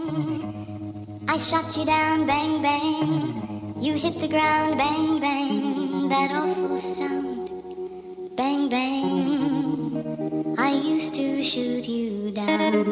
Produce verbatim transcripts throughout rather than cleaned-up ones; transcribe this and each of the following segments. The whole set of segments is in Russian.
I shot you down, bang, bang. You hit the ground, bang, bang. That awful sound, bang, bang. I used to shoot you down.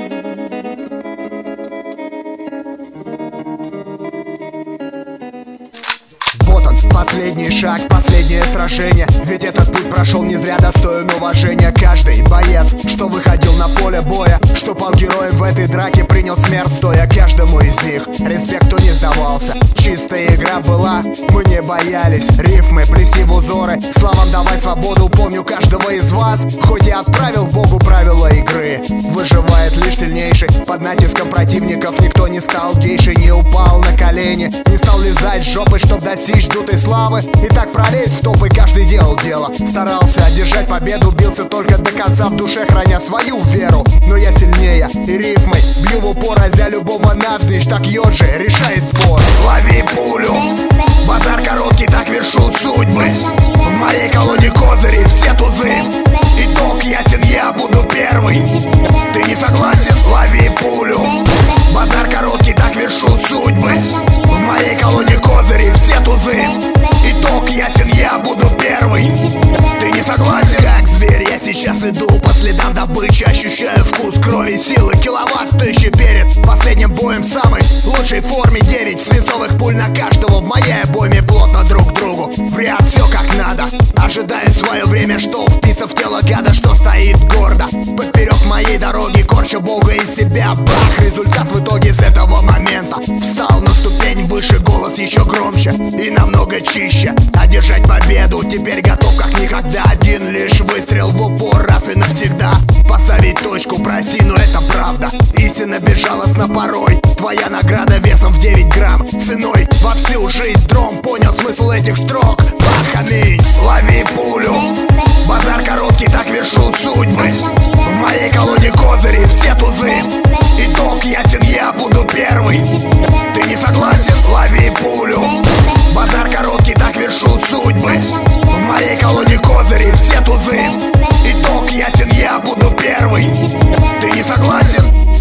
Вот он, последний шаг, последнее сражение. Ведь этот путь прошел не зря, достоин уважения. Каждый боец, что выходил на поле боя, что пал героем в этой драке, принял смерть стоя. Каждому из них респект, кто не сдавался. Чистая игра была, мы не боялись рифмы плести в узоры, словам давать свободу. Помню каждого из вас, хоть и отправил Богу правила игры. Выживает лишь сильнейший, под натиском противников никто не стал гейшей, не упал на колени, не стал лизать жопы, чтоб достичь дутой славы. И так пролезть в топы каждый делал дело, старался одержать победу, бился только до конца в душе, храня свою веру. Но я сильнее, и рифмой бью в упор, разя любого навзничь, так Йоджи решает спор. Лови пулю, базар короткий, так вершу судьбы. В моей колоде козыри, все тузы. Итог ясен, я буду первый. Ты не согласен? Лови пулю, базар короткий, так вершу судьбы. В моей колоде козыри, все тузы. Итог ясен, я буду первый. Ты не согласен? Как зверь я сейчас иду по следам добычи, ощущаю вкус крови, силы, киловатт тысячи перед последним боем в самой лучшей форме. Девять свинцовых пуль на каждого, в моей обойме плотно друг к другу. В ряд все как надо, ожидают свое время, что впиться в тело гада, что стоит гордо поперек моей дороги, корча Бога из себя. Бах, результат в итоге с этого момента. Встал на ступень выше, голос еще громче и намного чище. Одержать победу, теперь готов как никогда. Один лишь выстрел в упор, раз и навсегда поставить точку, прости, но это правда. Истина безжалостна порой. Твоя награда весом в девять грамм, ценой во всю жизнь. Дром понял смысл этих строк. Бах, аминь. Лови пулю, базар короткий, так вершу судьбы. В моей колоде козыри, все тузы. Итог ясен, я буду первый. Ты не согласен? Лови пулю, базар короткий, так вершу судьбы. В моей колоде козыри, все тузы. Итог ясен, я буду первый. Ты не согласен?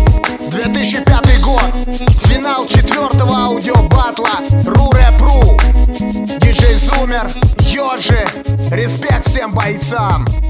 две тысячи пятый год, финал четвертого аудиобатла Ру Рэп Ру. Диджей Зумер, Йоджи, респект всем бойцам.